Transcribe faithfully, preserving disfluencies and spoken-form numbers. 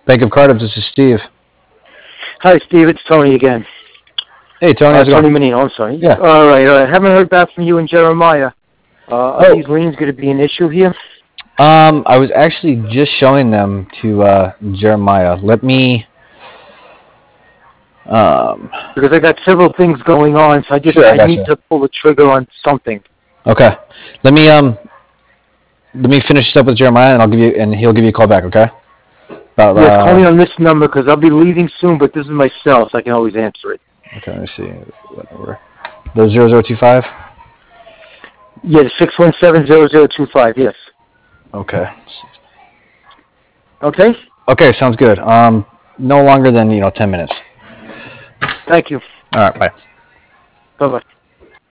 Bank of Cardiff, this is Steve. Hi, Steve. It's Tony again. Hey, Tony, Uh, how's it Tony going? Menino, I'm sorry. Yeah. All right. I haven't heard back from you and Jeremiah. Uh, are Oh. these liens going to be an issue here? Um, I was actually just showing them to uh, Jeremiah. Let me. Um, Because I got several things going on, so I just Sure, I I gotcha. need to pull the trigger on something. okay. Let me um. Let me finish this up with Jeremiah, and I'll give you, and he'll give you a call back. Okay. About, Yeah, call me uh, on this number because I'll be leaving soon, but this is my cell, so I can always answer it. okay. Let me see. What number? The zero zero two five. Yeah, the six one seven zero zero two five. Yes. Okay. Okay. Okay, sounds good. Um, no longer than you know ten minutes. Thank you. All right. Bye. Bye bye.